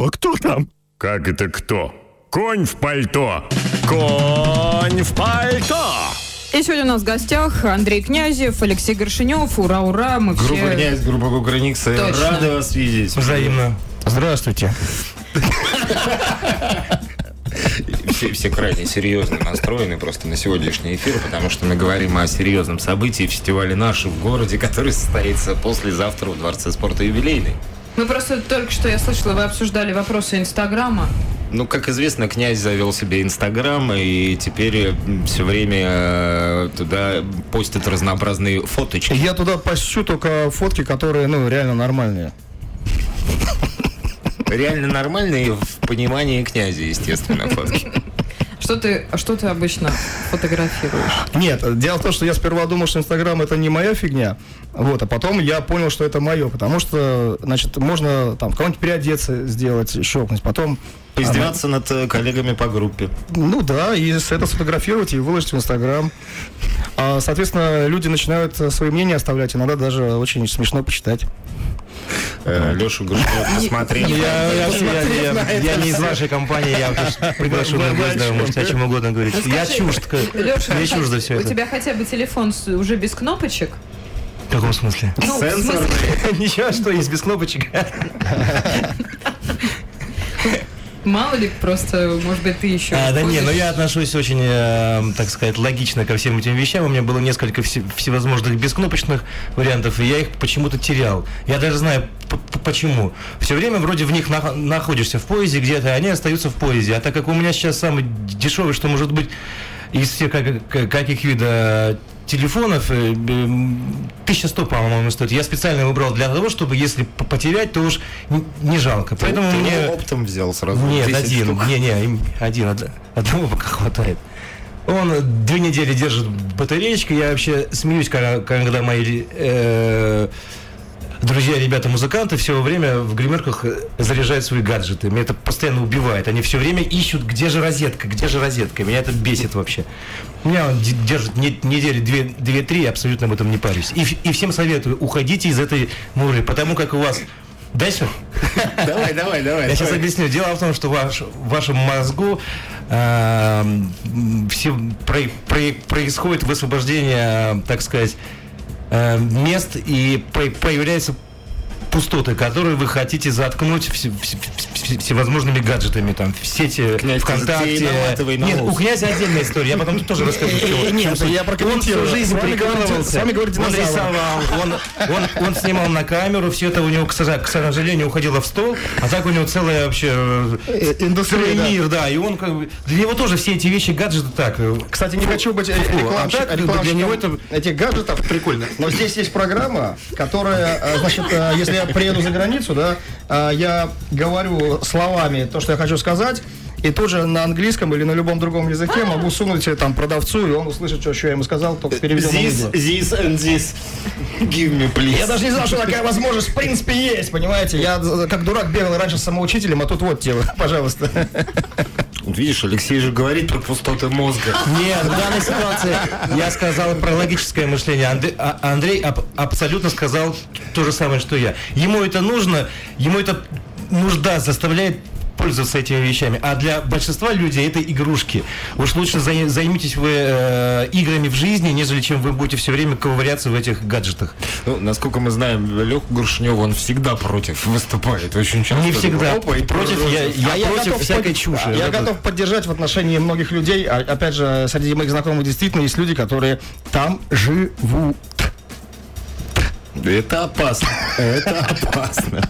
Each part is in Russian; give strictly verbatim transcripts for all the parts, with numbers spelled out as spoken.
Кто? Кто там? Как это кто? Конь в пальто! Конь в пальто! И сегодня у нас в гостях Андрей Князев, Алексей Горшенев. Ура, ура, мы группа все... «Князь», группа «Кукрыниксы». Рады вас видеть. Взаимно. Здравствуйте. Все, все крайне серьезно настроены просто на сегодняшний эфир, потому что мы говорим о серьезном событии, фестивале «Наши» в городе, который состоится послезавтра в Дворце спорта «Юбилейный». Мы просто только что, я слышала, вы обсуждали вопросы Инстаграма. Ну, как известно, князь завел себе Инстаграм, и теперь все время туда постят разнообразные фоточки. Я туда пощу только фотки, которые, ну, реально нормальные. Реально нормальные в понимании князя, естественно, фотки. Что ты, что ты обычно фотографируешь? Нет, дело в том, что я сперва думал, что Инстаграм это не моя фигня, вот, а потом я понял, что это мое, потому что, значит, можно там кого-нибудь переодеться, сделать, щелкнуть, потом... Поиздеваться а, над коллегами по группе. Ну да, и это сфотографировать и выложить в Инстаграм. А, соответственно, люди начинают свои мнения оставлять, иногда даже очень смешно почитать. Э, Лешу Горшенев, посмотри. Я не из вашей компании, я приглашу на гостя, можете о чем угодно говорить. Я чужд, я чужд за все это. У тебя хотя бы телефон уже без кнопочек? В каком смысле? Ну, сенсорный. Ничего, что есть без кнопочек. Мало ли, просто, может быть, ты еще... А, да не, но я отношусь очень, э, так сказать, логично ко всем этим вещам. У меня было несколько вс- всевозможных бескнопочных вариантов, и я их почему-то терял. Я даже знаю, п- почему. Все время вроде в них на- находишься в поезде где-то, и они остаются в поезде. А так как у меня сейчас самый дешевый, что может быть, из всех как- как- каких видов телефонов, тысяча сто, по-моему, стоит. Я специально выбрал для того, чтобы, если потерять, то уж не жалко. Поэтому ты мне... оптом взял сразу? Нет, один. Штук. Не, не, один. Одного пока хватает. Он две недели держит батареечку. Я вообще смеюсь, когда мои э, друзья, ребята, музыканты все время в гримерках заряжают свои гаджеты. Меня это постоянно убивает. Они все время ищут, где же розетка, где же розетка. Меня это бесит вообще. Меня он держит недели две-три, абсолютно об этом не парюсь. И, и всем советую, уходите из этой муры, потому как у вас... Дальше? Давай, давай, давай. Я сейчас объясню. Дело в том, что ваш, в вашем мозгу э, все, про, про, происходит высвобождение, так сказать, э, мест, и про, появляются пустоты, которые вы хотите заткнуть все, все, все, всевозможными гаджетами, там, в сети, Князь, ВКонтакте. Нет, у князя отдельная история, я потом тоже расскажу. Нет, я прокомментирую. Он всю жизнь прикалывался, он рисовал, он, он, он снимал на камеру, все это у него, к сожалению, уходило в стол, а так у него целая вообще индустрия, целый мир, да, и он как бы, для него тоже все эти вещи, гаджеты так. Кстати, не хочу быть рекламщиком, а так, для него это этих гаджетов прикольно. Но здесь есть программа, которая, значит, если я приеду за границу, да, я говорю словами то, что я хочу сказать, и тут же на английском или на любом другом языке могу сунуть там продавцу, и он услышит, что, что я ему сказал, только переведем на видео. This and this. Give me, please. Я даже не знал, что такая возможность в принципе есть, понимаете? Я как дурак бегал раньше с самоучителем, а тут вот тебе, пожалуйста. Видишь, Алексей же говорит про пустоты мозга. Нет, в данной ситуации я сказал про логическое мышление. Андрей, а, Андрей аб, абсолютно сказал то же самое, что я. Ему это нужно, ему это нужда заставляет пользоваться этими вещами. А для большинства людей это игрушки. Уж лучше займитесь вы э, играми в жизни, нежели чем вы будете все время ковыряться в этих гаджетах. Ну, насколько мы знаем, Леху Горшенева, он всегда против выступает. Очень часто. Не всегда. Опа, и против, я, я, а я против всякой под... чуши. Я это... готов поддержать в отношении многих людей. А, опять же, среди моих знакомых действительно есть люди, которые там живут. Это опасно. Это опасно.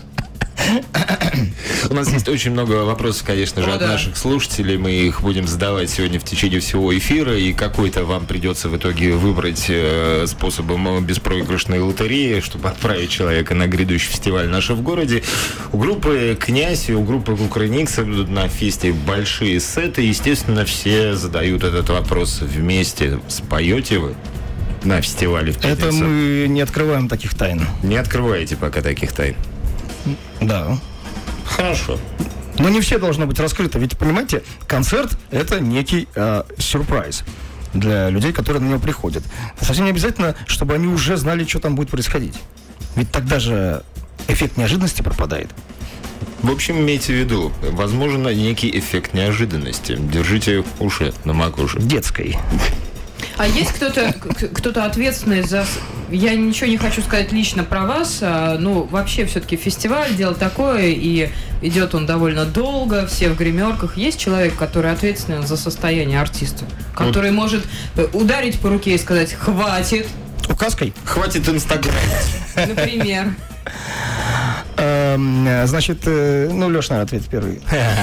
У нас есть очень много вопросов, конечно же, О, от да. наших слушателей. Мы их будем задавать сегодня в течение всего эфира. И какой-то вам придется в итоге выбрать э, способом беспроигрышной лотереи, чтобы отправить человека на грядущий фестиваль «Наши в городе». У группы «Князь» и у группы «Кукрыниксы» будут на фесте большие сеты. Естественно, все задают этот вопрос вместе. Споете вы на фестивале в пятницу? Это мы не открываем таких тайн. Не открываете пока таких тайн? Да. Хорошо. Но не все должно быть раскрыто. Ведь, понимаете, концерт – это некий э, сюрприз для людей, которые на него приходят. Совсем не обязательно, чтобы они уже знали, что там будет происходить. Ведь тогда же эффект неожиданности пропадает. В общем, имейте в виду, возможно, некий эффект неожиданности. Держите уши на макушке. Детской. А есть кто-то, кто-то ответственный за... Я ничего не хочу сказать лично про вас, а, ну, вообще, все-таки фестиваль, дело такое, и идет он довольно долго, все в гримерках. Есть человек, который ответственен за состояние артиста, который вот. может ударить по руке и сказать «хватит». Указкой? Хватит инстаграмить. Например. Значит, ну, Леш, наверное, ответит первый.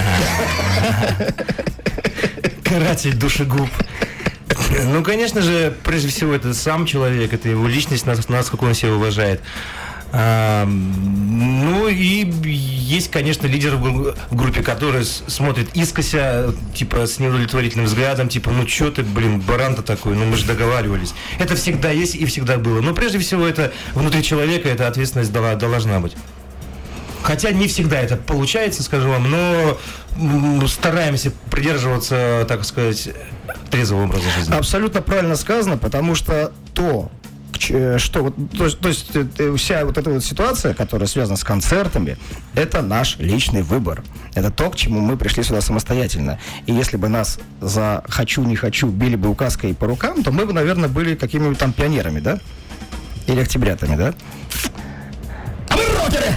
Каратель душегуб. Ну, конечно же, прежде всего, это сам человек, это его личность, насколько он себя уважает. А, ну и есть, конечно, лидер в группе, который смотрит искося, типа с неудовлетворительным взглядом, типа, ну что ты, блин, баран-то такой, ну мы же договаривались. Это всегда есть и всегда было. Но прежде всего это внутри человека, эта ответственность должна быть. Хотя не всегда это получается, скажу вам, но стараемся придерживаться, так сказать, трезвого образа жизни. Абсолютно правильно сказано, потому что то, что, то, то есть вся вот эта вот ситуация, которая связана с концертами, это наш личный выбор. Это то, к чему мы пришли сюда самостоятельно. И если бы нас за «хочу, не хочу» били бы указкой по рукам, то мы бы, наверное, были какими-нибудь там пионерами, да? Или октябрятами, да? А вы рокеры!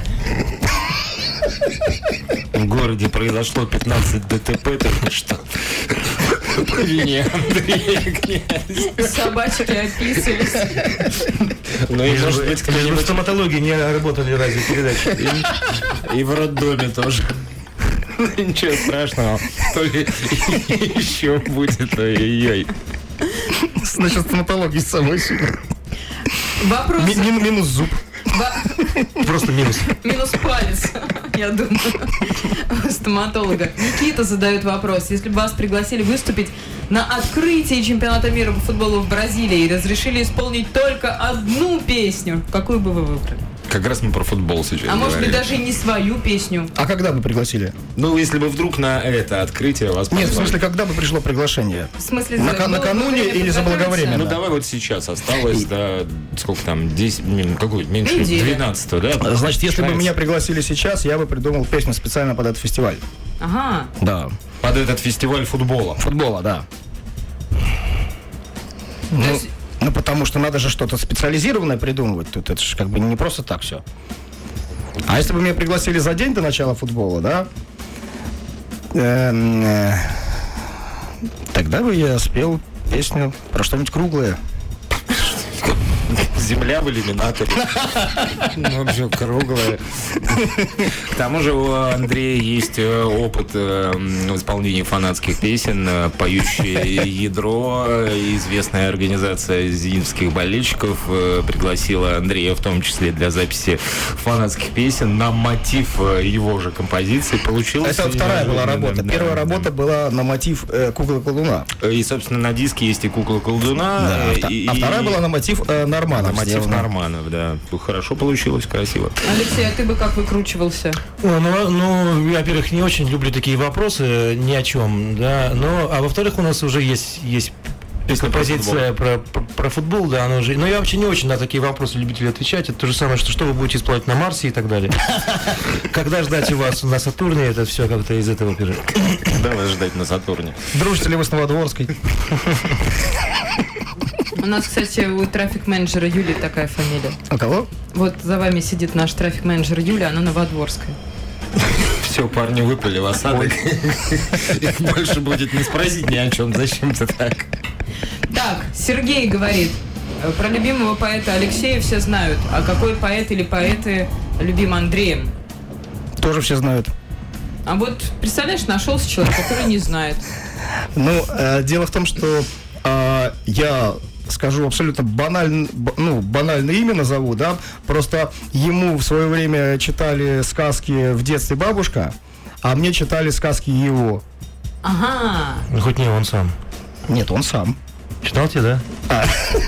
В городе произошло пятнадцать ДТП, так что... По вине Андрея Князь. Собачки описывались. Ну и, может быть, в стоматологии не работали радиопередачи. И в роддоме тоже. Ничего страшного. То ли еще будет, ой-ой-ой. Значит, стоматология самая сильная. Вопрос... Минус зуб. Просто минус. Минус палец, я думаю, стоматолога. Никита задает вопрос. Если бы вас пригласили выступить на открытии чемпионата мира по футболу в Бразилии и разрешили исполнить только одну песню, какую бы вы выбрали? Как раз мы про футбол сейчас А может говорили. быть, даже и не свою песню. А когда бы пригласили? Ну, если бы вдруг на это открытие вас позвали. Нет, в смысле, когда бы пришло приглашение? В смысле, Нака- накануне или заблаговременно? Ну, давай вот сейчас осталось, да, сколько там, десять, какой, меньше Неделя. двенадцатого, да? Значит, если бы Начинается. меня пригласили сейчас, я бы придумал песню специально под этот фестиваль. Ага. Да. Под этот фестиваль футбола. Футбола, да. То Ну, есть- ну, потому что надо же что-то специализированное придумывать. Тут это же как бы не просто так все. А если бы меня пригласили за день до начала футбола, да, эм, э, тогда бы я спел песню про что-нибудь круглое. Земля в иллюминаторе. Ну, вообще круглая. К тому же у Андрея есть э, опыт э, в исполнении фанатских песен. э, Поющее ядро, э, известная организация зенитских болельщиков, э, пригласила Андрея в том числе для записи фанатских песен на мотив э, его же композиции. Получилось. Это вторая была неожиданно, работа. да, Первая да. работа была на мотив э, «Куклы-колдуна». И, собственно, на диске есть и кукла-колдуна. Да, э, а, и- а вторая и- была на мотив э, Норманов. на мотив сделана. Норманов, да. Хорошо получилось, красиво. Алексей, а ты бы как выкручивался? О, ну, ну, во-первых, не очень люблю такие вопросы ни о чем, да. Но, а во-вторых, у нас уже есть, есть Песня про позиция про, про, про футбол, да, она уже. Но я вообще не очень на такие вопросы любитель отвечать. Это то же самое, что что вы будете исполнять на Марсе и так далее. Когда ждать у вас на Сатурне, это все как-то из этого пирога. Когда вас ждать на Сатурне? Дружите ли вы с Новодворской? У нас, кстати, у трафик-менеджера Юли такая фамилия. У кого? Вот за вами сидит наш трафик-менеджер Юля, она новодворская. Все, парни выпали в осадок. Их больше будет не спросить ни о чем. Зачем-то так. Так, Сергей говорит, э, про любимого поэта Алексея все знают. А какой поэт или поэты любим Андреем? Тоже все знают. А вот, представляешь, нашелся человек, который не знает. Ну, э, дело в том, что э, я скажу абсолютно банально, б- ну, банальное имя назову, да, просто ему в свое время читали сказки в детстве бабушка, а мне читали сказки его. Ага. Ну, хоть не он сам. Нет, он сам. Читал тебе, да?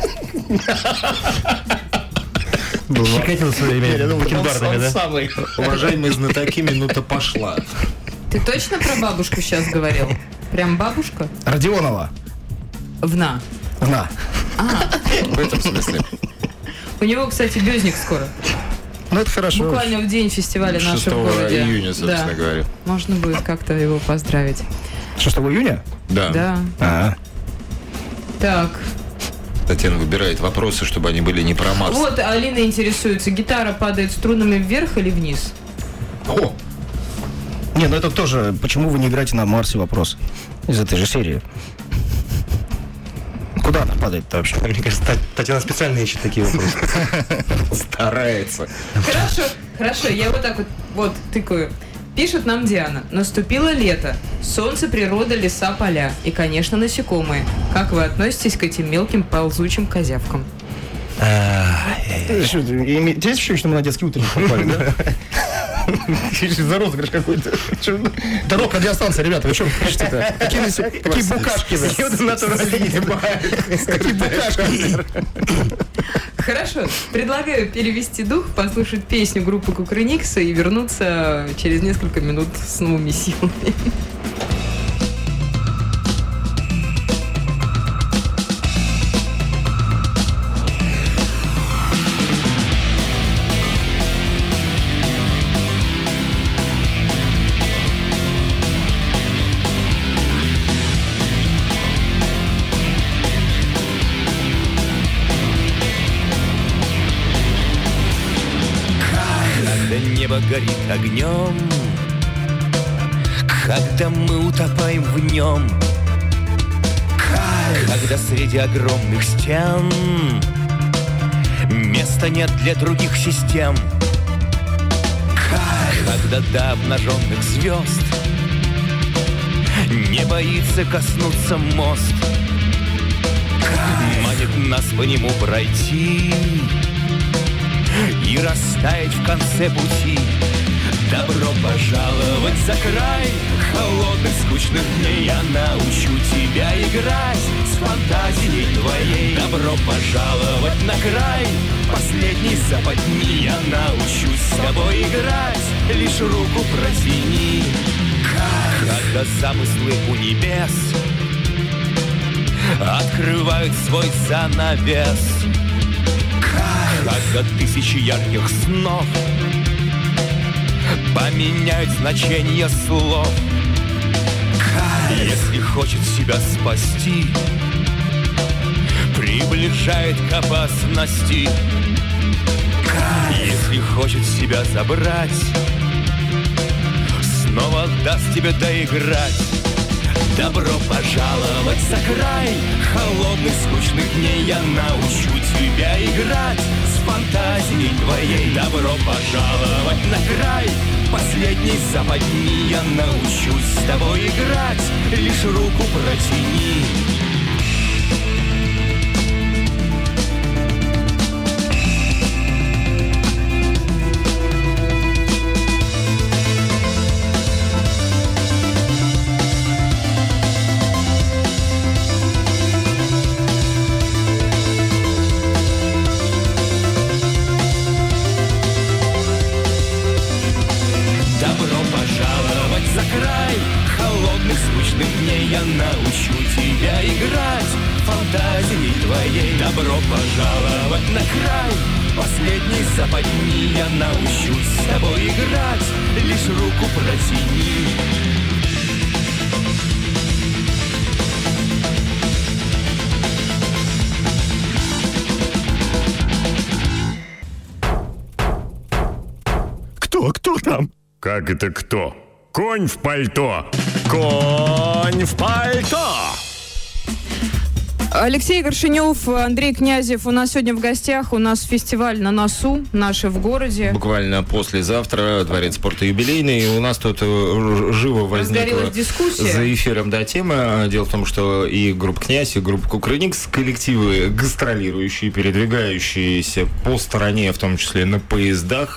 Щекотил своими бакенбардами, да? самый. Уважаемые знатоки, минута пошла. Ты точно про бабушку сейчас говорил? Прям бабушка? Родионова. Вна. На. В этом смысле. У него, кстати, бёзник скоро. Ну, это хорошо. Буквально в день фестиваля нашего шестого города. июня, собственно да. говоря. Можно будет как-то его поздравить. шестого июня? Да. Да. А, Так. Татьяна выбирает вопросы, чтобы они были не про Марс. Вот Алина интересуется, гитара падает струнами вверх или вниз? О! Не, ну это тоже, почему вы не играете на Марсе, вопрос из этой же серии. Куда она падает-то вообще? Мне кажется, Та- Татьяна специально ищет такие вопросы. Старается. Хорошо, хорошо, я вот так вот, вот тыкаю. Пишет нам Диана. Наступило лето. Солнце, природа, леса, поля. И, конечно, насекомые. Как вы относитесь к этим мелким ползучим козявкам? Что, ты име- Тебе есть ощущение, что мы на детский утренник попали, да? За розыгрыш какой-то. Это рок-радиостанция, ребята, вы что пишете-то? Какие насе- Какие букашки, да? Какие букашки? Хорошо, предлагаю перевести дух, послушать песню группы Кукрыниксы и вернуться через несколько минут с новыми силами. Небо горит огнем, когда мы утопаем в нем, когда среди огромных стен места нет для других систем, когда до обнаженных звезд не боится коснуться мост, манит нас по нему пройти и растаять в конце пути. Добро пожаловать за край холодных, скучных дней. Я научу тебя играть с фантазией твоей. Добро пожаловать на край последней западни. Я научусь с тобой играть, лишь руку протяни. Когда замыслы у небес открывают свой занавес, когда тысячи ярких снов поменяют значение слов. Если хочет себя спасти, приближает к опасности. Если хочет себя забрать, снова даст тебе доиграть. Добро пожаловать за край холодных, скучных дней. Я научу тебя играть с фантазией твоей. Добро пожаловать на край последней западни. Я научусь с тобой играть, лишь руку протяни. Я научу тебя играть фантазией твоей. Добро пожаловать на край последней западни. Я научусь с тобой играть, лишь руку протяни. Кто? Кто там? Как это кто? Конь в пальто. Конь в пальто. Алексей Горшенев, Андрей Князев у нас сегодня в гостях. У нас фестиваль на носу, наши в городе. Буквально послезавтра Дворец спорта юбилейный. И у нас тут э, живо возникла за эфиром да, тема. Дело в том, что и группа «Князь», и группа «Кукрыникс», коллективы гастролирующие, передвигающиеся по стране, в том числе на поездах, и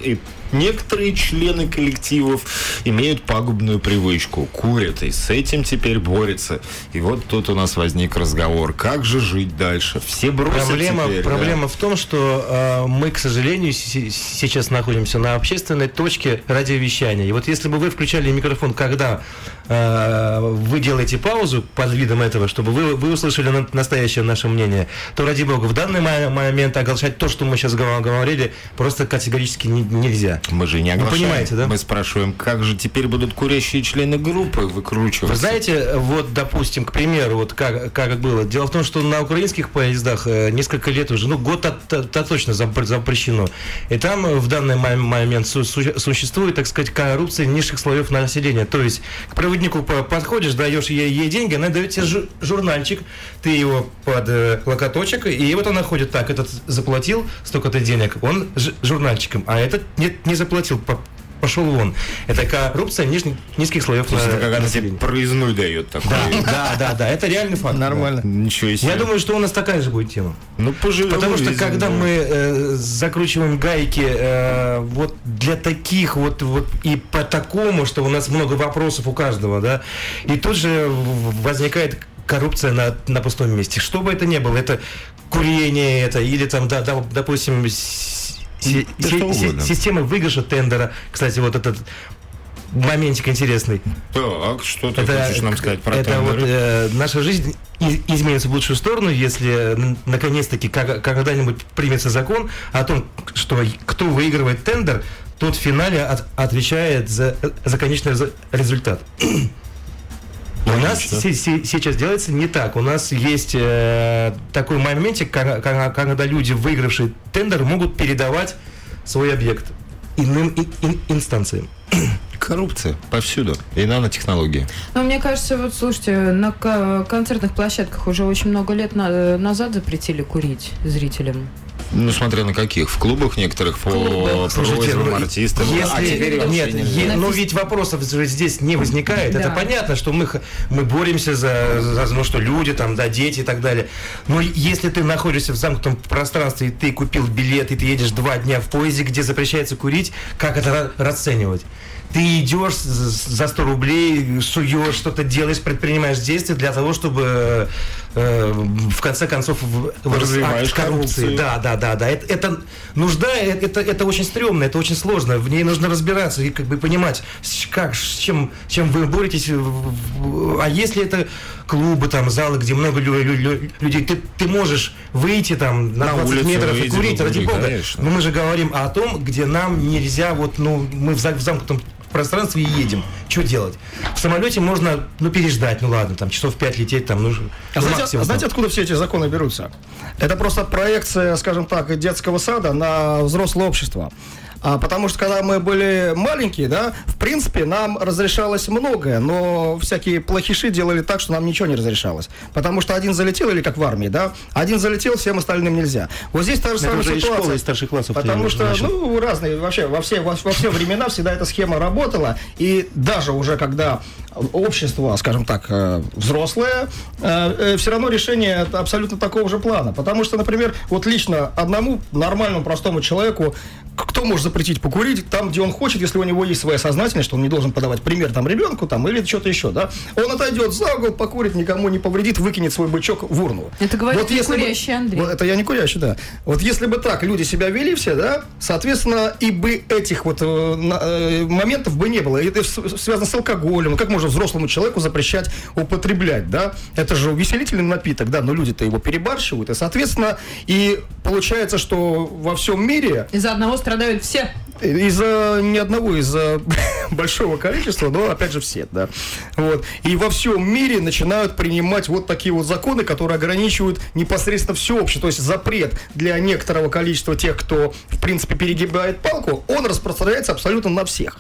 некоторые члены коллективов имеют пагубную привычку, курят, и с этим теперь борются. И вот тут у нас возник разговор, как же жить дальше? Все бросят Проблема, теперь, проблема да? в том, что э, мы, к сожалению, с- сейчас находимся на общественной точке радиовещания. И вот если бы вы включали микрофон, когда э, вы делаете паузу под видом этого, чтобы вы, вы услышали на- настоящее наше мнение, то, ради бога, в данный мо- момент оглашать то, что мы сейчас гов- говорили, просто категорически не- нельзя. Мы же не Вы оглашаем. понимаете, да? Мы спрашиваем, как же теперь будут курящие члены группы выкручиваться? Вы знаете, вот, допустим, к примеру, вот как, как было. Дело в том, что на украинских поездах э, несколько лет уже, ну, год то точно запр- запрещено. И там э, в данный мо- момент су- су- существует, так сказать, коррупция низших слоев населения. То есть к проводнику по- подходишь, даешь ей, ей деньги, она дает тебе жу- журнальчик, ты его под э, локоточек, и вот она ходит так, этот заплатил столько-то денег, он ж- журнальчиком, а этот не, не заплатил, по- пошел вон. Это коррупция ниж- низких слоев То есть это на- как она тебе населения. проездной дает такой. Да, да, да, да, это реальный факт. Нормально. Ничего себе. Я думаю, что у нас такая же будет тема. Ну, поживем, Потому что увидим, когда да. мы э, закручиваем гайки э, вот для таких вот, вот и по такому, что у нас много вопросов у каждого, да, и тут же в- возникает коррупция на, на пустом месте. Что бы это ни было, это курение, это или там, да, да, допустим, с- си- Да си- что си- угодно. система выигрыша тендера. Кстати, вот этот моментик интересный. Так, что ты Это, хочешь нам сказать про это вот, тендеры? э, наша жизнь и- изменится в лучшую сторону, если н- наконец-таки как- когда-нибудь примется закон о том, что кто выигрывает тендер, тот в финале от- отвечает за, за конечный резу- результат. У нас се- се- сейчас делается не так. У нас есть э, такой моментик, ка- ка- когда люди, выигравшие тендер, могут передавать свой объект иным ин- ин- инстанциям. Коррупция повсюду. И нанотехнологии. Ну, мне кажется, вот, слушайте, на ко- концертных площадках уже очень много лет на- назад запретили курить зрителям. Ну, смотря на каких. В клубах некоторых по клубах. Слушайте, просьбам ну, артистов. Если, А теперь вообще нет, нельзя. е- но ведь вопросов же здесь не возникает. Да. Это понятно, что мы, х- мы боремся за, за, ну, что люди, там, да, дети и так далее. Но если ты находишься в замкнутом пространстве, и ты купил билет, и ты едешь два дня в поезде, где запрещается курить, как это ра- расценивать? Ты идешь з- за сто рублей, суешь, что-то делаешь, предпринимаешь действия для того, чтобы э, в конце концов в- в- Развиваешь акт коррупции. коррупцию. Да, да, да, да. Это, это нужда, э, это, это очень стрёмно, это очень сложно. В ней нужно разбираться и как бы понимать, с- как, с чем, чем вы боретесь. в- в- А если это клубы, там, залы, где много лю- лю- лю- людей, ты, ты можешь выйти там на, На двадцать улицу метров и выйти, курить, ну, ради кури, бога. конечно. Но мы же говорим о том, где нам нельзя, вот, ну, мы в, за- в замкнутом пространстве и едем. Что делать? В самолете можно, ну, переждать, ну ладно, там, часов пять лететь, там, ну, А знаете, максимум, знаете, там. откуда все эти законы берутся? Это просто проекция, скажем так, детского сада на взрослое общество. А, потому что когда мы были маленькие, да, в принципе, нам разрешалось многое, но всякие плохиши делали так, что нам ничего не разрешалось. Потому что один залетел, или как в армии, да, один залетел, всем остальным нельзя. Вот здесь та же Это самая уже из школы, ситуация. из старших классов Потому ты что, начал. ну, разные, вообще, во все, во, во все времена всегда эта схема работала. И даже уже когда общество, скажем так, э, взрослое, э, э, все равно решение это абсолютно такого же плана. Потому что, например, вот лично одному нормальному простому человеку, кто может запретить покурить там, где он хочет, если у него есть своя сознательность, что он не должен подавать пример там ребенку там, или что-то еще, да? Он отойдет за угол, покурит, никому не повредит, выкинет свой бычок в урну. Это говорит Вот не если бы- курящий Андрей. Вот это я не курящий, да. Вот если бы так люди себя вели все, да, соответственно, и бы этих вот э, на- э, моментов бы не было. И это с- связано с алкоголем. Как можно взрослому человеку запрещать употреблять, да? Это же увеселительный напиток, да, но люди-то его перебарщивают. И, соответственно, и получается, что во всем мире Из-за одного страдают все. из-за не одного, из-за большого количества, но опять же все, да. Вот. И во всем мире начинают принимать вот такие вот законы, которые ограничивают непосредственно все общество. То есть запрет для некоторого количества тех, кто, в принципе, перегибает палку, он распространяется абсолютно на всех.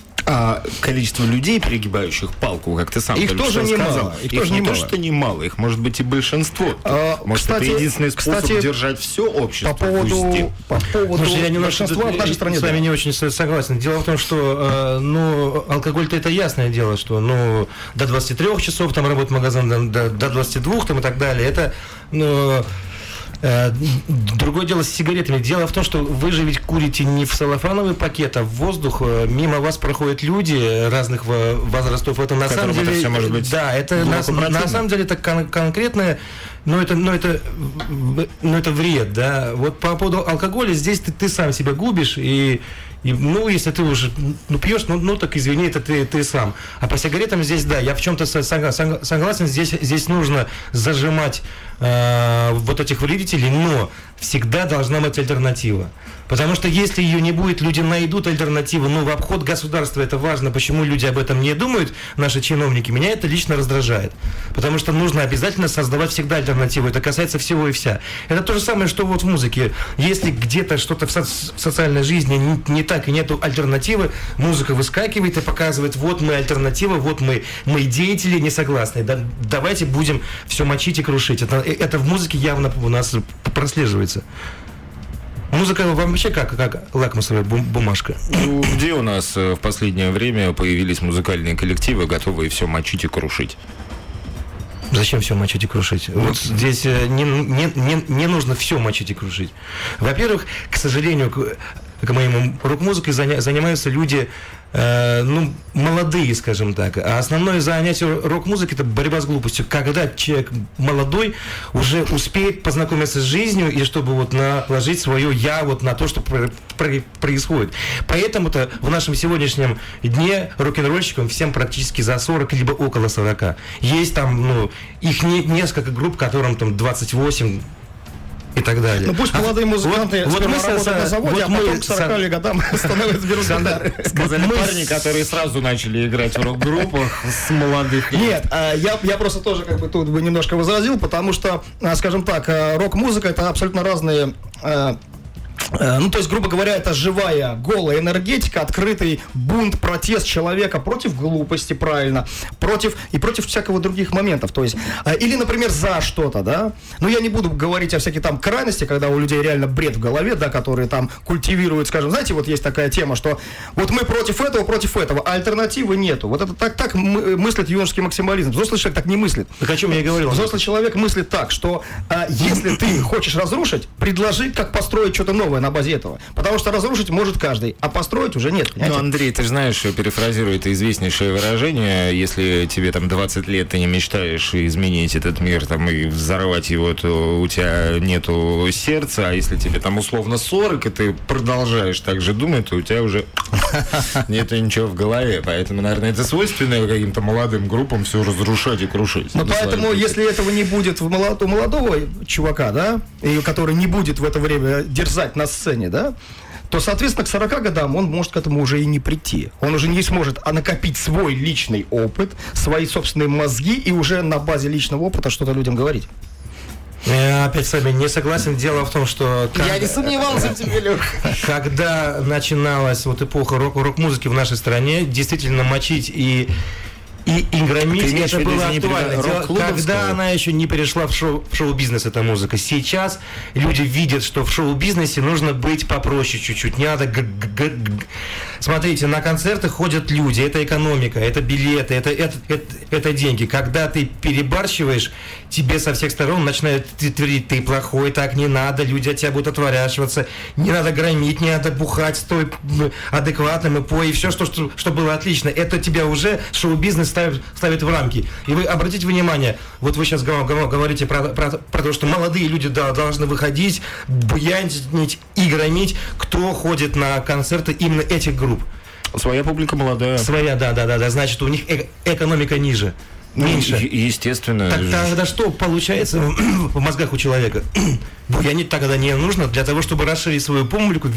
А количество людей, перегибающих палку, как ты сам Их только тоже что немало, сказал, их их тоже не немало. то, что немало, их может быть и большинство. А, Может, кстати- это единственный способ кстати, держать все общество По в узде. поводу, по поводу Слушай, я немножко большинства в нашей стране. с вами да. не очень со- согласен. Дело в том, что э, ну, алкоголь-то это ясное дело, что ну, до двадцати трёх часов там работает магазин, до, до, до двадцати двух там, и так далее. Это ну, Другое дело с сигаретами. Дело в том, что вы же ведь курите не в целлофановый пакет, а в воздух. Мимо вас проходят люди разных возрастов. Это на самом деле... Это все может быть да, это на, на самом деле это кон- конкретное, но это, но это, но это вред, да. Вот по поводу алкоголя здесь ты, ты сам себя губишь и И, ну, если ты уже ну, пьешь, ну, ну так извини, это ты, ты сам. А по сигаретам здесь, да, я в чем-то согласен, здесь, здесь нужно зажимать э, вот этих вредителей, но всегда должна быть альтернатива. Потому что если ее не будет, люди найдут альтернативу, но в обход государства это важно. Почему люди об этом не думают, наши чиновники, меня это лично раздражает. Потому что нужно обязательно создавать всегда альтернативу. Это касается всего и вся. Это то же самое, что вот в музыке. Если где-то что-то в, со- в социальной жизни не, не так и нету альтернативы, музыка выскакивает и показывает, вот мы альтернатива, вот мы, мы деятели не согласны. Да, давайте будем все мочить и крушить. Это, это в музыке явно у нас прослеживается. Музыка вообще как, как лакмусовая бумажка. Ну, где у нас в последнее время появились музыкальные коллективы, готовые все мочить и крушить? Зачем все мочить и крушить? Вот здесь не, не, не, не нужно все мочить и крушить. Во-первых, к сожалению, к, к моему рок-музыкой занимаются люди, э, ну, молодые, скажем так. А основное занятие рок-музыки – это борьба с глупостью. Когда человек молодой уже успеет познакомиться с жизнью и чтобы вот наложить свое «я» вот на то, что про- про- происходит. Поэтому-то в нашем сегодняшнем дне рок-н-ролльщикам всем практически за сорок, либо около сорока. Есть там, ну, их не, несколько групп, которым там двадцать восемь и так далее. Ну пусть молодые музыканты вот, сперва вот работают со, на заводе, вот а потом мы к сорока со... годам становятся берут. Сказали мы парни, с... которые сразу начали играть в рок-группах с молодых лет. Нет, я, я просто тоже как бы тут бы немножко возразил, потому что, скажем так, рок-музыка — это абсолютно разные... Ну, то есть, грубо говоря, это живая, голая энергетика, открытый бунт, протест человека против глупости, правильно, против и против всякого других моментов. То есть, или, например, за что-то, да. Ну, я не буду говорить о всяких там крайностях, когда у людей реально бред в голове, да, которые там культивируют, скажем, знаете, вот есть такая тема, что вот мы против этого, против этого, а альтернативы нету. Вот это так, так мыслит юношеский максимализм. Взрослый человек так не мыслит. Так о чем я и говорил? Взрослый человек мыслит так, что а, если ты хочешь разрушить, предложи, как построить что-то новое на базе этого. Потому что разрушить может каждый, а построить уже нет. Понимаете? Ну, Андрей, ты же знаешь, перефразируя это известнейшее выражение, если тебе там двадцать лет, ты не мечтаешь изменить этот мир там и взорвать его, то у тебя нету сердца, а если тебе там условно сорок, и ты продолжаешь так же думать, то у тебя уже нету ничего в голове. Поэтому, наверное, это свойственно каким-то молодым группам все разрушать и крушить. Ну, поэтому, если этого не будет в молод... у молодого чувака, да, и который не будет в это время дерзать на сцене, да, то, соответственно, к сорока годам он может к этому уже и не прийти. Он уже не сможет а накопить свой личный опыт, свои собственные мозги и уже на базе личного опыта что-то людям говорить. Я опять с вами не согласен. Дело в том, что... Как... Я не сомневался в тебе, Лёх. Когда начиналась вот эпоха рок- рок-музыки в нашей стране, действительно мочить и... И игромить, это было актуально. Дело, когда она еще не перешла в, шоу, в шоу-бизнес, эта музыка. Сейчас люди видят, что в шоу-бизнесе нужно быть попроще чуть-чуть. Не надо... Г- г- г- Смотрите, на концерты ходят люди. Это экономика, это билеты, это, это, это, это деньги. Когда ты перебарщиваешь, тебе со всех сторон начинают твердить: ты плохой, так не надо, люди от тебя будут отворачиваться. Не надо громить, не надо бухать, стой адекватным и пой. И все, что, что, что было отлично. Это тебя уже шоу-бизнес ставит, ставит в рамки. И вы обратите внимание, вот вы сейчас говорите про, про, про то, что молодые люди, да, должны выходить, буянить и громить. Кто ходит на концерты именно этих групп? Своя публика молодая. Своя, да, да, да, да. Значит, у них э- экономика ниже. Меньше. Ну, естественно. Так, тогда что получается в мозгах у человека? Буянить тогда не нужно для того, чтобы расширить свою публику,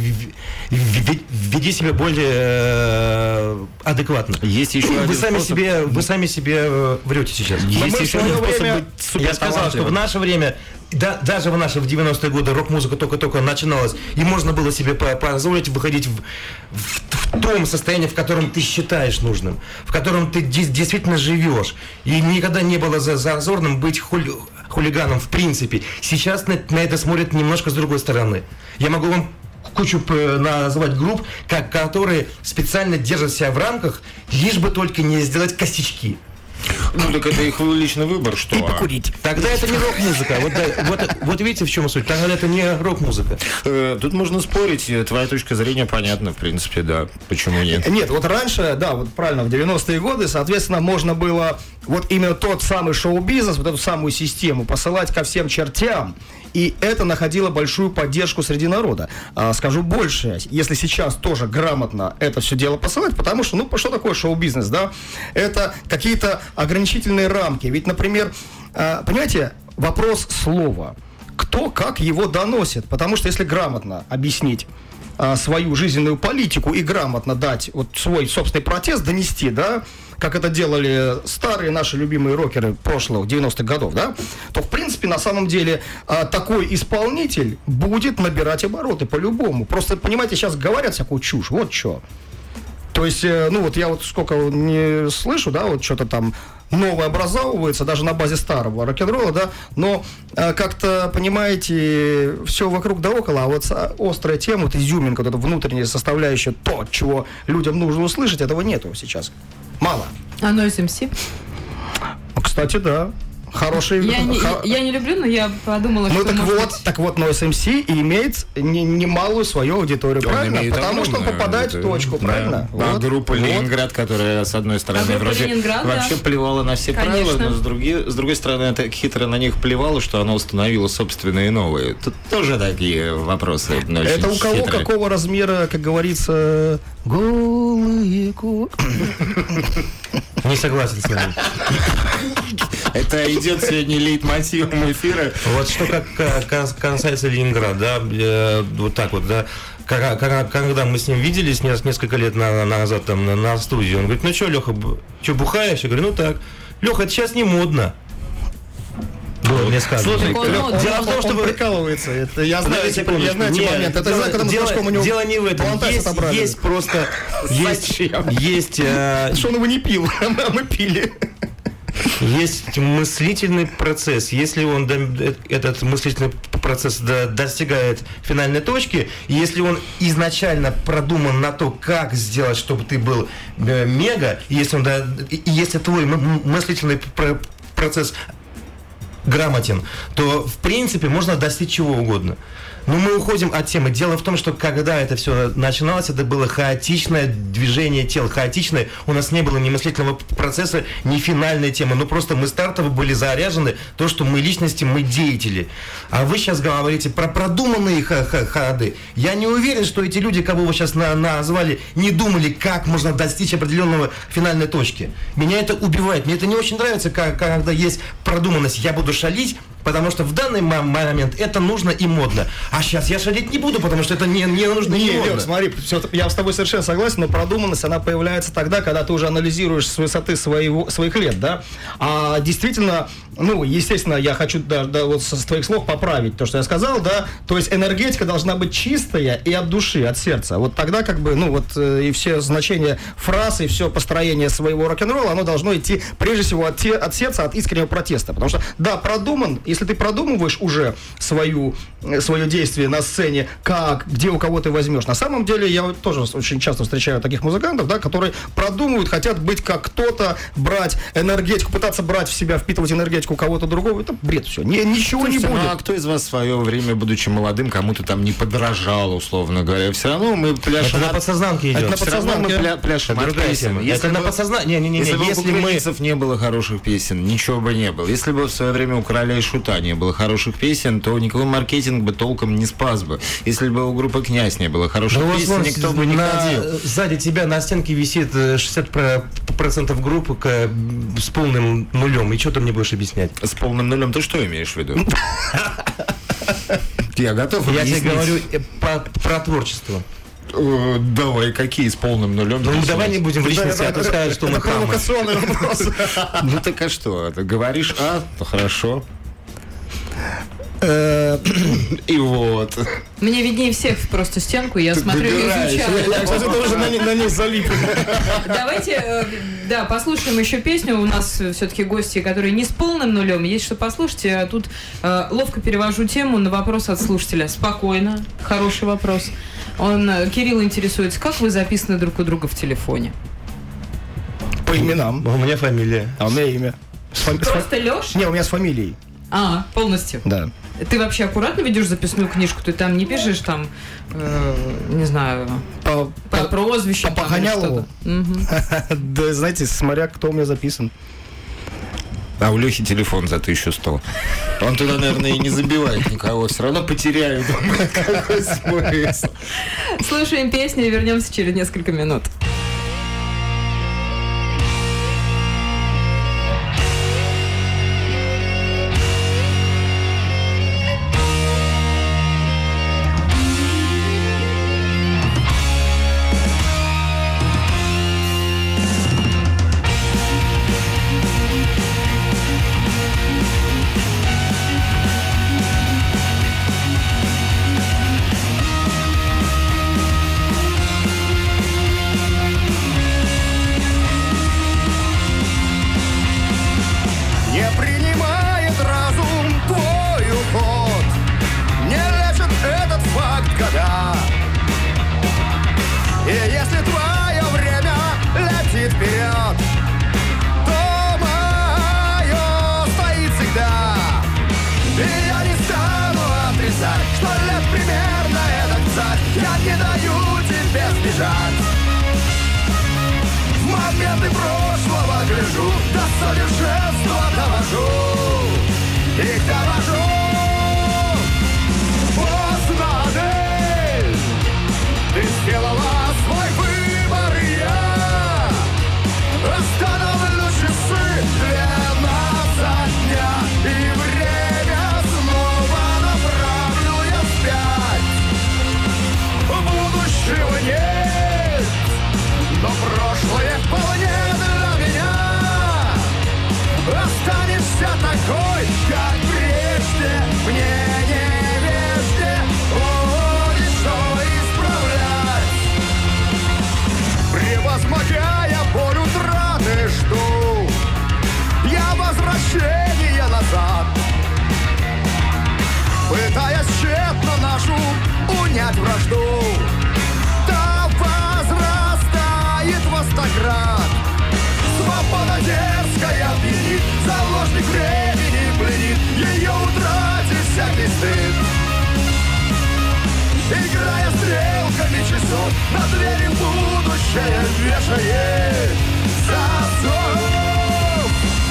веди себя более э, адекватно. Есть еще вы один сами способ... себе, вы сами себе врете сейчас. Есть еще один способ быть суперталантливым. Я сказал, что в наше время, да, даже в наши в девяностые годы рок-музыка только-только начиналась, и можно было себе позволить выходить в, в, в том состоянии, в котором ты считаешь нужным, в котором ты действительно живешь. И никогда не было зазорным быть хули, хулиганом в принципе. Сейчас на, на это смотрят немножко с другой стороны. Я могу вам кучу назвать групп, как, которые специально держат себя в рамках, лишь бы только не сделать косячки. Ну, так это их личный выбор, что? И покурить. Тогда это не рок-музыка. Вот, да, вот, вот видите, в чем суть? Тогда это не рок-музыка. Э, тут можно спорить. Твоя точка зрения понятна, в принципе, да. Почему нет? Нет, вот раньше, да, вот правильно, в девяностые годы, соответственно, можно было вот именно тот самый шоу-бизнес, вот эту самую систему посылать ко всем чертям. И это находило большую поддержку среди народа. А, скажу больше, если сейчас тоже грамотно это все дело посылать, потому что, ну, что такое шоу-бизнес, да? Это какие-то ограничительные рамки. Ведь, например, а, понимаете, вопрос слова. Кто как его доносит? Потому что если грамотно объяснить а, свою жизненную политику и грамотно дать вот свой собственный протест, донести, да, как это делали старые наши любимые рокеры прошлых девяностых годов, да, то, в принципе, на самом деле а, такой исполнитель будет набирать обороты по-любому. Просто, понимаете, сейчас говорят всякую чушь, вот что. То есть, э, ну вот я вот сколько не слышу, да, вот что-то там новое образовывается, даже на базе старого рок-н-ролла, да, но э, как-то, понимаете, все вокруг да около, а вот острая тема, вот изюминка, вот эта внутренняя составляющая, то, чего людям нужно услышать, этого нету сейчас. Мало. А Noise эм си? Кстати, да. Хороший... Я не, хо... я не люблю, но я подумала, ну, что... так может вот, быть... так вот, Noise эм си имеет немалую свою аудиторию, Он правильно? имеет Потому что он попадает это, в точку, да. правильно? А вот. группа вот. Ленинград, которая, с одной стороны, А группа вроде Ленинград, вообще да. плевала на все Конечно. правила, но с, други, с другой стороны, это хитро на них плевало, что она установила собственные новые. Тут тоже такие вопросы. Это у кого хитрые. какого размера, как говорится, голые ко... Не согласен с вами. Это идет сегодня лейтмотивом эфира. Вот что как ка- касается Ленинграда, да, э, вот так вот, да, когда, когда, когда мы с ним виделись несколько лет на, назад там на, на студии, он говорит, ну что, Леха, что, бухаешь? Я говорю, ну так. Леха, это сейчас не модно. Было мне сказано. Слушай, он Лёх, модный. дело в том, что Он вы прикалывается. Это, я знаю эти, секундочку. я знаю эти Нет, моменты. Это дело, знаю, когда мы с дело, Сашком у него дело не в этом. плантацию Есть, отобрали. есть просто... Есть... есть э, Что он его не пил, а мы пили. Есть мыслительный процесс. Если он до- этот мыслительный процесс до- достигает финальной точки, и если он изначально продуман на то, как сделать, чтобы ты был э, мега, и если, он, да, и если твой м- м- мыслительный про- процесс грамотен, то в принципе можно достичь чего угодно. Но мы уходим от темы. Дело в том, что когда это все начиналось, это было хаотичное движение тел, хаотичное. У нас не было ни мыслительного процесса, ни финальной темы. Ну просто мы стартово были заряжены, то, что мы личности, мы деятели. А вы сейчас говорите про продуманные х- х- ходы. Я не уверен, что эти люди, кого вы сейчас на- назвали, не думали, как можно достичь определенного финальной точки. Меня это убивает. Мне это не очень нравится, как- когда есть продуманность. Я буду шалить, потому что в данный м- момент это нужно и модно. А сейчас я шалить не буду, потому что это не, не нужно и Не, модно. Лёх, смотри, всё, я с тобой совершенно согласен, но продуманность, она появляется тогда, когда ты уже анализируешь с высоты своего, своих лет, да. А действительно, ну, естественно, я хочу да, да, вот со твоих слов поправить то, что я сказал, да. То есть энергетика должна быть чистая и от души, от сердца. Вот тогда как бы, ну, вот э, и все значения фраз, и все построение своего рок-н-ролла, оно должно идти прежде всего от, те, от сердца, от искреннего протеста. Потому что, да, продуман, если ты продумываешь уже свою, свое действие на сцене, как, где у кого ты возьмешь. На самом деле, я вот тоже очень часто встречаю таких музыкантов, да, которые продумывают, хотят быть как кто-то, брать энергетику, пытаться брать в себя, впитывать энергетику кого-то другого. Это бред все. Не, ничего Слушайте, не будет. ну а кто из вас в свое время, будучи молодым, кому-то там не подражал, условно говоря? Все равно мы пляшем... Это на от- подсознанке идет. Это на Все равно мы подсознанке. пля- пляшем Это от другая песен. тема. Если Это на бы- подсознанке. Не, не, не, Если бы если у мы... кукрыниксов не было хороших песен, ничего бы не было. Если бы в свое время у Короля и Шута не было хороших песен, то никакой маркетинг бы толком не спас бы. Если бы у группы «Князь» не было хороших Ну, вот песен, вон никто бы не на- ходил. Сзади тебя на стенке висит э, шестьдесят процентов группы к- с полным нулем. И что ты мне будешь объяснять? С полным нулем ты что имеешь в виду? Я готов Я тебе объяснить. говорю э, про, про творчество. Э, Давай, какие с полным нулем? Ну, давай не будем в личности, а то скажешь, что мы Это хамы. провокационный вопрос. Ну так а что? Ты говоришь А, то хорошо. Э, И вот. Мне виднее всех просто стенку, я смотрю и выбираешь. изучаю. Я, кстати, тоже на ней- на ней залип. Давайте, э, да, послушаем еще песню. У нас все-таки гости, которые не с полным нулем. Есть что послушать. Я тут э, ловко перевожу тему на вопрос от слушателя. Спокойно. Хороший вопрос. Он, э, Кирилл интересуется, как вы записаны друг у друга в телефоне? По именам. У меня фамилия. А у меня имя. С фами- с фа- Просто Лёш? Не, у меня с фамилией. А, полностью. Да. Ты вообще аккуратно ведешь записную книжку? Ты там не пишешь там, э, не знаю, По, по по- прозвищу? по там или Погонялову? что-то? Мгм. Да, знаете, смотря кто у меня записан. А у Лехи телефон за тысячу сто. Он туда, наверное, и не забивает никого. Все равно потеряют. Какой смысл? Слушаем песню и вернемся через несколько минут. Не принимает разум твой уход, не лечит этот факт года. И если твое время летит вперед, то мое стоит всегда. И я не стану отрицать, что лет примерно этот царь. Я не даю тебе сбежать. В моменты прошлого гляжу, до совершенства довожу, их довожу. Познанный, ты сделала свой выбор, и я остановлю часы двенадцать дня, и время снова направлю я вспять. Будущего нет, но прошлое вполне для меня. Останешься такой, как прежде, мне невежде. О, и что исправлять? Превозмогая боль утраты, жду я возвращения назад, пытаясь тщетно нашу унять вражду. Да возрастает во сто крат. Свобода дерзкая пьянит, заложник времени пленит, ее утратит всякий стыд. Играя стрелками часов, на двери будущее вешает засов.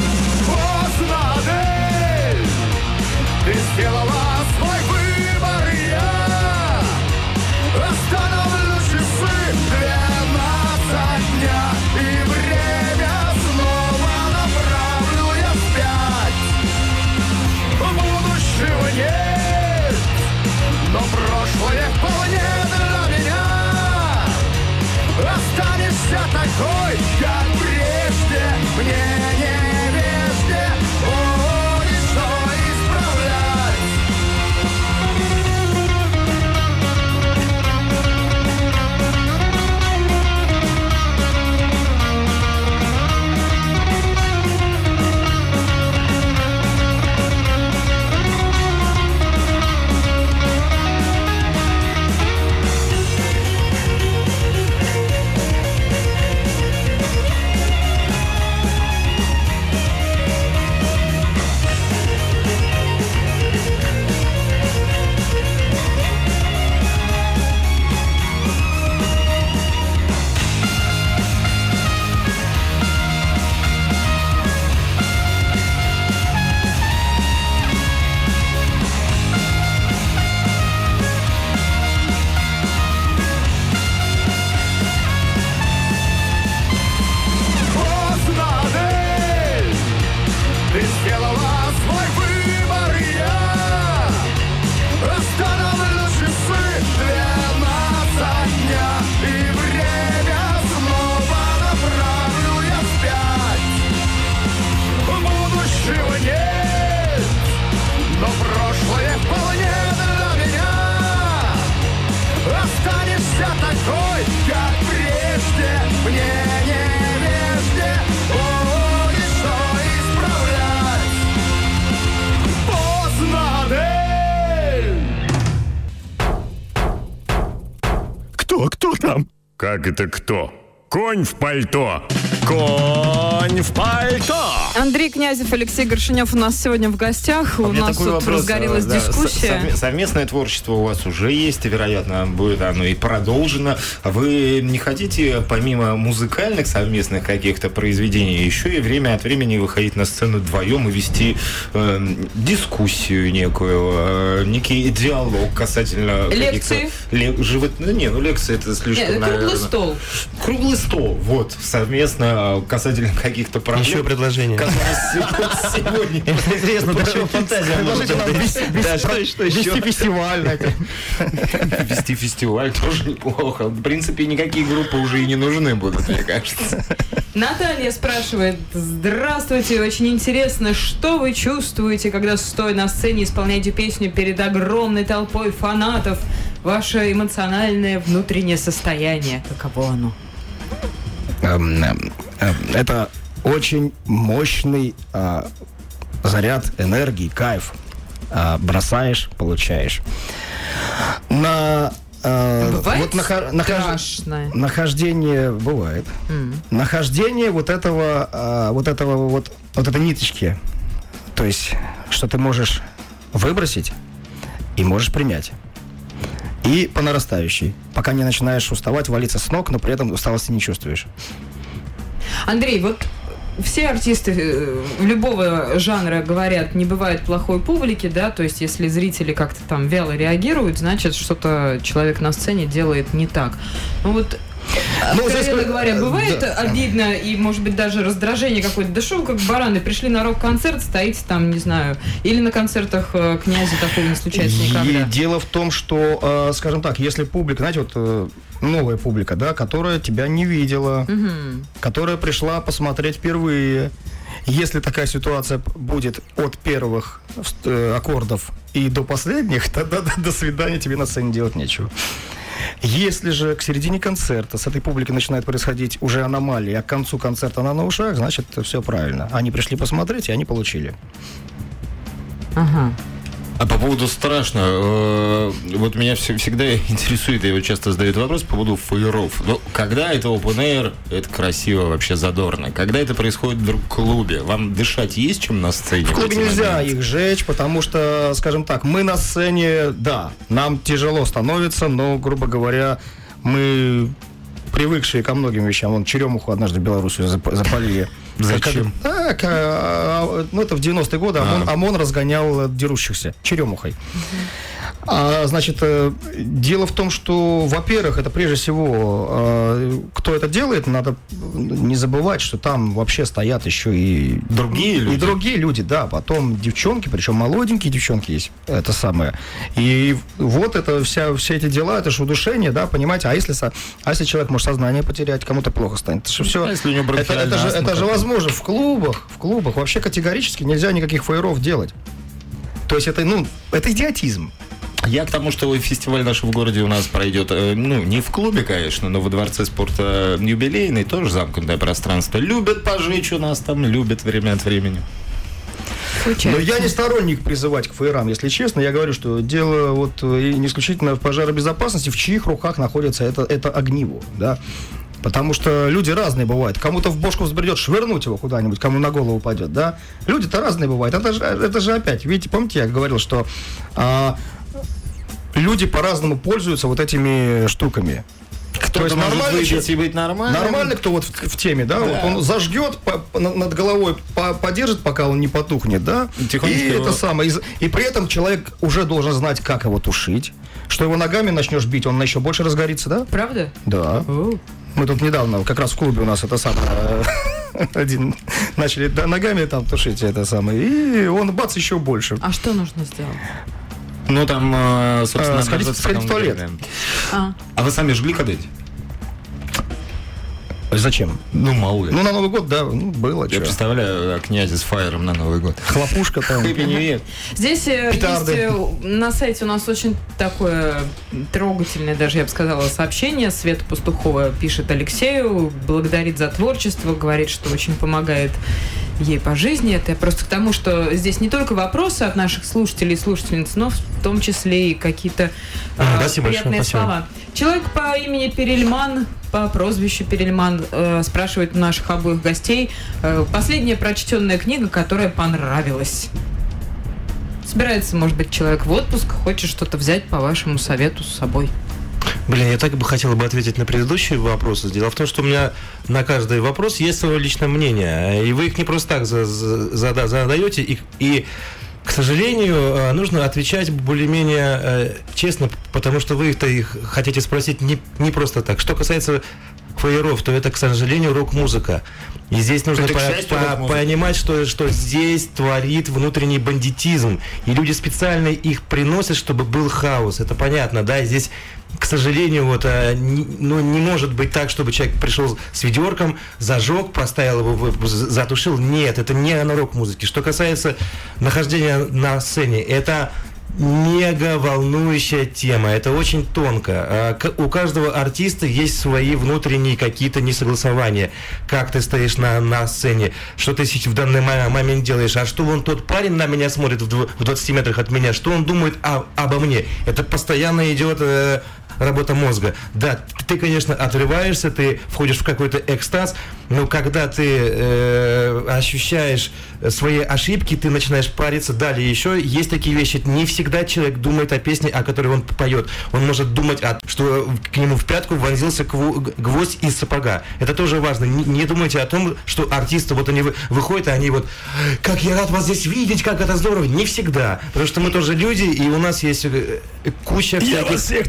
Познанный, ты сделала свой выбор, и я остановлю часы двенадцать дня, и время снова направлю я вспять. Будущего нет, но прошлое вполне для меня. Останешься такой, как прежде, мне невежде. О, и что исправлять? Познанный, ты сделала свой выбор, и я остановлю часы двенадцать дня, и время снова направлю я вспять. Будущего нет, но прошлое вполне для меня. Останешься такой, как прежде, мне невежде. О, и что исправлять? Познанный! Кто? Кто там? Как это кто? Конь в пальто! Конь в пальто. Андрей Князев, Алексей Горшинев у нас сегодня в гостях. А у у меня нас такой тут вопрос, разгорелась да, дискуссия. совме- Совместное творчество у вас уже есть, и, вероятно, будет оно и продолжено. А вы не хотите, помимо музыкальных совместных каких-то произведений, еще и время от времени выходить на сцену вдвоем и вести э, дискуссию некую, э, некий диалог касательно Лекции? Ле- живот... Ну, не, ну лекции это слишком, Нет, наверное... круглый стол. Круглый стол, вот, совместно касательно каких-то проблем. Еще предложение. Которые сегодня... Интересно, до чего фантазия может Предложите нам быть? вести- Да, что что еще? вести фестиваль. знаете. Вести фестиваль тоже неплохо. В принципе, никакие группы уже и не нужны будут, мне кажется. Наталья спрашивает: здравствуйте, очень интересно, что вы чувствуете, когда, стоя на сцене, исполняете песню перед огромной толпой фанатов? Ваше эмоциональное внутреннее состояние, каково оно? Эм, эм, эм, Это очень мощный а, заряд энергии, кайф. А, бросаешь, получаешь. На а, Бывает вот наха- нахож- страшно? нахождение бывает. М. Нахождение вот этого, а, вот этого вот, вот этой ниточки, то есть, что ты можешь выбросить и можешь принять. И по нарастающей, пока не начинаешь уставать, валиться с ног, но при этом усталости не чувствуешь. Андрей, вот все артисты э, любого жанра говорят, не бывает плохой публики, да, то есть если зрители как-то там вяло реагируют, значит, что-то человек на сцене делает не так. Ну вот, Ну, откровенно здесь, говоря, э, бывает да. обидно и, может быть, даже раздражение какое-то. Да что вы как бараны, пришли на рок-концерт, стоите там, не знаю, или на концертах э, князя такого не случается И никогда. дело в том, что, э, скажем так, если публика, знаете, вот э, новая публика, да, которая тебя не видела, Мгм. которая пришла посмотреть впервые, если такая ситуация будет от первых э, аккордов и до последних, тогда до, до свидания, тебе на сцене делать нечего. Если же к середине концерта с этой публикой начинает происходить уже аномалии, а к концу концерта она на ушах, значит, все правильно. Они пришли посмотреть, и они получили. Ага. А по поводу страшно, э, вот меня все, всегда интересует, я вот часто задают вопрос по поводу фаеров. Ну, когда это open air, это красиво, вообще задорно. Когда это происходит вдруг в клубе, вам дышать есть чем на сцене? В клубе эти нельзя моменты? их жечь, потому что, скажем так, мы на сцене, да, нам тяжело становится, но, грубо говоря, мы привыкшие ко многим вещам. Вон черемуху однажды в Белоруссию зап- запалили. Зачем? Так, а, ну это в девяностые годы ОМОН, ОМОН разгонял дерущихся черемухой. А, значит, э, дело в том, что, во-первых, это прежде всего, э, кто это делает, надо не забывать, что там вообще стоят еще и Другие люди? И другие люди, да. Потом девчонки, причем молоденькие девчонки есть, это самое. И вот это вся, все эти дела, это же удушение, да, понимаете? А если, со- а если человек может сознание потерять, кому-то плохо станет? Это же все. А если у него это, бронхиальная это же, астма это же какая-то? возможно в клубах, в клубах вообще категорически нельзя никаких фаеров делать. То есть это, ну, это идиотизм. Я к тому, что фестиваль наш в городе у нас пройдет, э, ну, не в клубе, конечно, но во Дворце спорта юбилейный, тоже замкнутое пространство. Любят пожечь у нас там, любят время от времени. Но Случается. я не сторонник призывать к фаерам, если честно. Я говорю, что дело вот э, и не исключительно в пожаробезопасности, в чьих руках находится это, это огниво, да. Потому что люди разные бывают. Кому-то в бошку взбредет швырнуть его куда-нибудь, кому на голову упадет, да. Люди-то разные бывают. Это же, это же опять, видите, помните, я говорил, что а, люди по-разному пользуются вот этими штуками. Кто-то есть может нормальный выпить человек- и быть нормальным. Нормально, кто вот в, в теме, да, вот он зажгет по- по- над над головой, по- подержит, пока он не потухнет, да, Тихонечко и его- это самое, и, з- и при этом человек уже должен знать, как его тушить, что его ногами начнешь бить, он еще больше разгорится, да? Правда? Да. О. Мы тут недавно, как раз в клубе у нас это самое, один начали да, ногами там тушить это самое, и он бац еще больше. А что нужно сделать? Ну, там, э, собственно, А, сходить- обязательно сходить в туалет. говорили. А. А вы сами жгли когда-нибудь? Зачем? Ну, мало ли. Ну, на Новый год, да, ну, было. Я чё. представляю, а, князя с фаером на Новый год. Хлопушка там. Хэппи Нью Йер. Здесь э, Петарды. есть э, на сайте у нас очень такое трогательное, даже я бы сказала, сообщение. Света Пастухова пишет Алексею, благодарит за творчество, говорит, что очень помогает ей по жизни. Это просто к тому, что здесь не только вопросы от наших слушателей и слушательниц, но в том числе и какие-то э, Спасибо большое, приятные спасибо. слова. Человек по имени Перельман, по прозвищу Перельман, э, спрашивает у наших обоих гостей, э, последняя прочтенная книга, которая понравилась. Собирается, может быть, человек в отпуск, хочет что-то взять по вашему совету с собой. Блин, я так бы хотел бы ответить на предыдущие вопросы. Дело в том, что у меня на каждый вопрос есть свое личное мнение. И вы их не просто так зада- задаете. И, и, к сожалению, нужно отвечать более-менее э, честно, потому что вы их-то их хотите спросить не, не просто так. Что касается флееров, то это, к сожалению, рок-музыка. И здесь нужно Это, по- счастью, по- понимать, что, что здесь творит внутренний бандитизм. И люди специально их приносят, чтобы был хаос. Это понятно, да? И здесь, к сожалению, вот, не, ну, не может быть так, чтобы человек пришел с ведерком, зажег, поставил его, затушил. Нет, это не на рок-музыке. Что касается нахождения на сцене, это мега волнующая тема. Это очень тонко. У каждого артиста есть свои внутренние какие-то несогласования. Как ты стоишь на, на сцене, что ты в данный момент делаешь, а что вон тот парень на меня смотрит в двадцати метрах от меня, что он думает о, обо мне. Это постоянно идет э, работа мозга. Да, ты, конечно, отрываешься, ты входишь в какой-то экстаз, но когда ты э, ощущаешь свои ошибки, ты начинаешь париться. Далее еще есть такие вещи. Не всегда человек думает о песне, о которой он поет. Он может думать, о, что к нему в пятку вонзился гвоздь из сапога. Это тоже важно. Не, не думайте о том, что артисты, вот они выходят, и они вот, как я рад вас здесь видеть, как это здорово. Не всегда. Потому что мы тоже люди, и у нас есть куча всяких, всяких,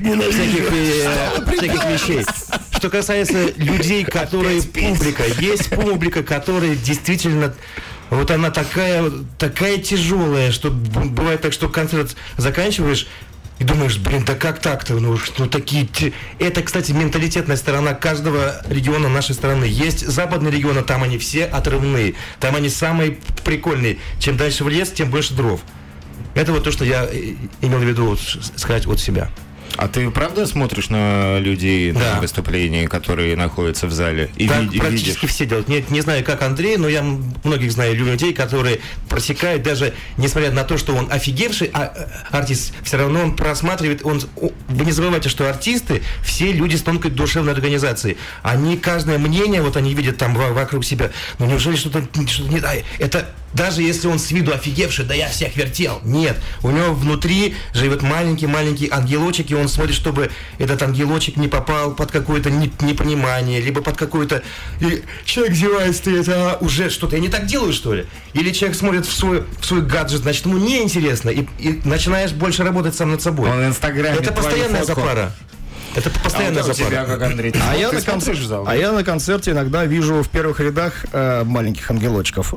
э, всяких вещей. Что касается людей, которые публика, есть публика, которая действительно, вот она такая, такая тяжелая, что бывает так, что концерт заканчиваешь и думаешь, блин, да как так-то, ну, ну такие, это, кстати, менталитетная сторона каждого региона нашей страны. Есть западные регионы, там они все отрывные, там они самые прикольные. Чем дальше в лес, тем больше дров. Это вот то, что я имел в виду сказать от себя. А ты правда смотришь на людей, да, на выступления, которые находятся в зале? И так ви- практически видишь? все делают. Не, не знаю, как Андрей, но я многих знаю людей, которые просекают, даже несмотря на то, что он офигевший а, артист, все равно он просматривает. Он, вы не забывайте, что артисты все люди с тонкой душевной организацией. Они каждое мнение, вот они видят там вокруг себя. Но неужели что-то, что-то не да, это даже если он с виду офигевший, да я всех вертел. Нет, у него внутри живет маленький-маленький ангелочек, и он смотрит, чтобы этот ангелочек не попал под какое-то непонимание, либо под какое-то... И человек зевается, и это уже что-то. Я не так делаю, что ли? Или человек смотрит в свой, в свой гаджет, значит, ему неинтересно, и, и начинаешь больше работать сам над собой. Он в Инстаграме это постоянная запара. Это постоянная а вот запара. тебя, как Андрей, А, ты я на смотришь концерт, в зал? а я на концерте иногда вижу в первых рядах э, маленьких ангелочков.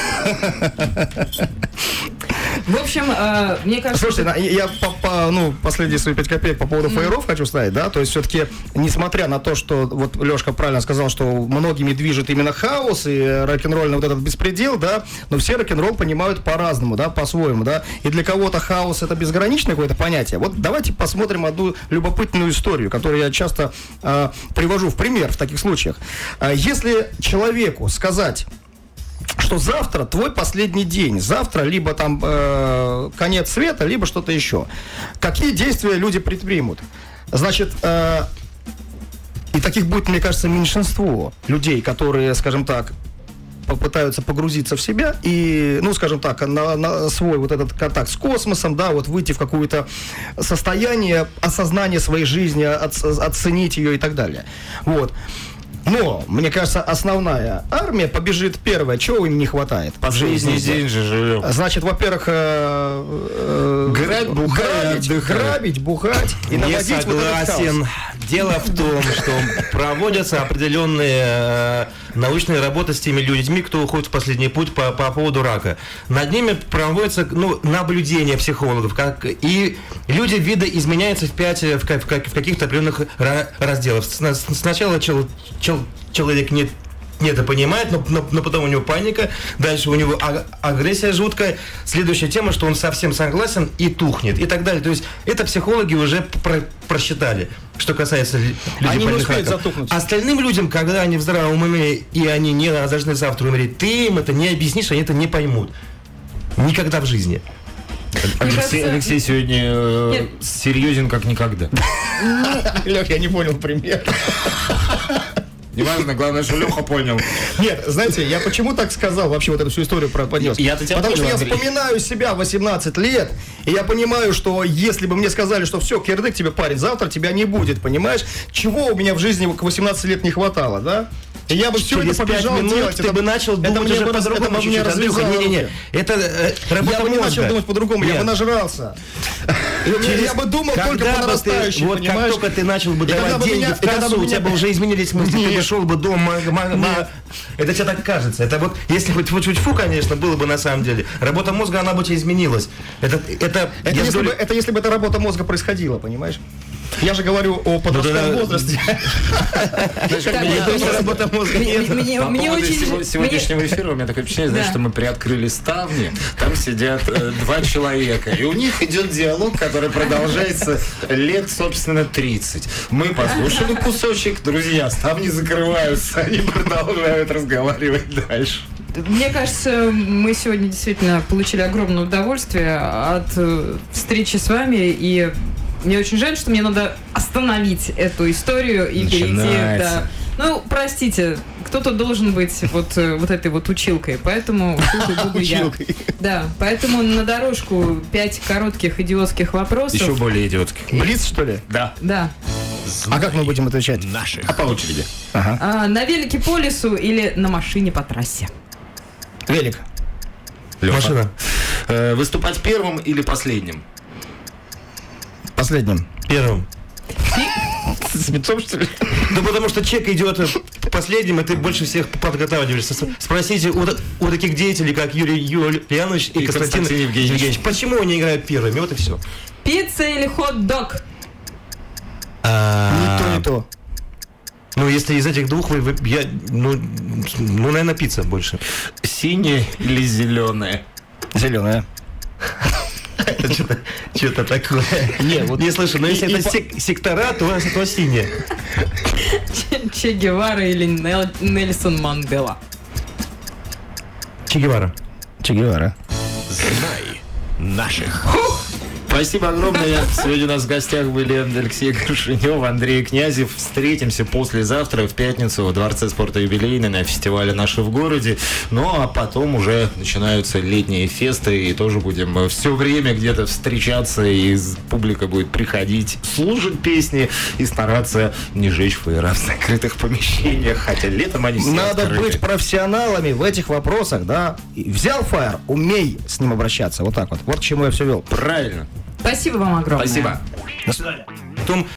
В общем, э, мне кажется... Слушайте, что... я по, по, ну, последние свои пять копеек по поводу фаеров хочу ставить, да, то есть все-таки, несмотря на то, что вот Лешка правильно сказал, что многими движет именно хаос и рок-н-ролльный вот этот беспредел, да, но все рок-н-ролл понимают по-разному, да, по-своему, да, и для кого-то хаос это безграничное какое-то понятие. Вот давайте посмотрим одну любопытную историю, которую я часто э, привожу в пример в таких случаях. Э, если человеку сказать, что завтра твой последний день, завтра либо там э, конец света, либо что-то еще. Какие действия люди предпримут? Значит, э, и таких будет, мне кажется, меньшинство людей, которые, скажем так, попытаются погрузиться в себя и, ну, скажем так, на, на свой вот этот контакт с космосом, да, вот выйти в какое-то состояние осознания своей жизни, оц, оценить ее и так далее. Вот. Но, мне кажется, основная армия побежит первая. Чего им не хватает? Последний день же живем. Значит, во-первых, э, э, Грабь, бухать, грабить, отдыхать. грабить, бухать и Не наводить вот этот хаос. согласен. Дело в том, что проводятся определенные э, научные работы с теми людьми, кто уходит в последний путь по, по поводу рака. Над ними проводятся, ну, наблюдения психологов, как и люди вида изменяются в пять, в, в, в каких-то определенных разделах. Сначала чел, чел, человек не не это понимает, но, но, но потом у него паника, дальше у него а- агрессия жуткая, следующая тема, что он совсем согласен и тухнет, и так далее. То есть это психологи уже про- просчитали, что касается людей. Они не успеют затухнуть. Остальным людям, когда они в здравом уме и они не должны завтра умереть, ты им это не объяснишь, они это не поймут. Никогда в жизни. Алексей, кажется- Алексей сегодня э, Нет. серьезен как никогда. Лех, я не понял пример. Неважно, главное, что Леха понял. Нет, знаете, я почему так сказал, вообще вот эту всю историю про поднес? Я-то тебя Потому понял, что я Андрей. вспоминаю себя в восемнадцать лет, и я понимаю, что если бы мне сказали, что все, кирдык тебе, парень, завтра тебя не будет, понимаешь? Чего у меня в жизни к восемнадцати лет не хватало, да? И я бы все Через это пять побежал минут делать. ты это бы начал это думать мне уже бы раз- по-другому это бы мне чуть-чуть, Андрюха. развязало Не-не-не. руки. Это э, работа Я бы не мозга. начал думать по-другому, я Нет. бы нажрался. Через- Я бы думал только когда по бы ты- нарастающей, Вот понимаешь? как только ты начал бы И когда давать бы деньги меня- в и когда кассу, бы у тебя меня- бы уже изменились мысли, ты Нет. бы шел бы дома. ма- ма- Это тебе так кажется. Это вот, если хоть чуть фу, конечно, было бы на самом деле. Работа мозга, она бы у тебя изменилась. Это, это, Это я если, говорю- бы, это если бы эта работа мозга происходила, понимаешь? Я же говорю о подростковом да. возрасте. Так, мне вот, тоже мне- работа мозга мне- нет. мне- По Мне поводу очень... сего- мне- сегодняшнего эфира у меня такое впечатление, знаешь, Да. что мы приоткрыли ставни, там сидят э, два человека, и у них идет диалог, который продолжается лет, собственно, тридцать. Мы послушали кусочек, друзья, ставни закрываются, они продолжают разговаривать дальше. Мне кажется, мы сегодня действительно получили огромное удовольствие от э, встречи с вами, и мне очень жаль, что мне надо остановить эту историю и перейти. Начинается. Да. Ну, простите, кто-то должен быть вот, э, вот этой вот училкой, поэтому училкой буду я. Училкой. Да, поэтому на дорожку пять коротких идиотских вопросов. Еще более идиотских. Блиц, что ли? Да. Да. А как мы будем отвечать? А по очереди. А, на велике по лесу или на машине по трассе? Велик. Лёха. Машина. Э, выступать первым или последним? Последним. Первым. С лицом, что ли? Ну, потому что чек идет последним, и ты больше всех подготавливаешься. С- Спросите у, у таких деятелей, как Юрий Юлианович и, И Константин, Константин Евгеньевич. Евгеньевич, почему они играют первыми? Вот и все. Пицца или хот-дог? Не то, не то. Ну, если из этих двух, вы, вы- я, ну, ну, наверное, пицца больше. Синее или зеленое? Зеленая. Это что-то, что-то такое. Не, вот Не слышу, но и- если и это по- сек- сектора, то, то синее. Че- Че Гевара или Нел- Нельсон Мандела? Че Гевара. Че Гевара. Знай наших. Спасибо огромное. Сегодня у нас в гостях были Алексей Горшенев, Андрей Князев. Встретимся послезавтра в пятницу в Дворце спорта юбилейный на фестивале «Наши в городе». Ну, а потом уже начинаются летние фесты, и тоже будем все время где-то встречаться, и публика будет приходить, слушать песни и стараться не жечь фейера в закрытых помещениях, хотя летом они все Надо открыты. быть профессионалами в этих вопросах, да. И взял фаер, умей с ним обращаться. Вот так вот. Вот к чему я все вел. Правильно. Спасибо вам огромное. Спасибо. Потом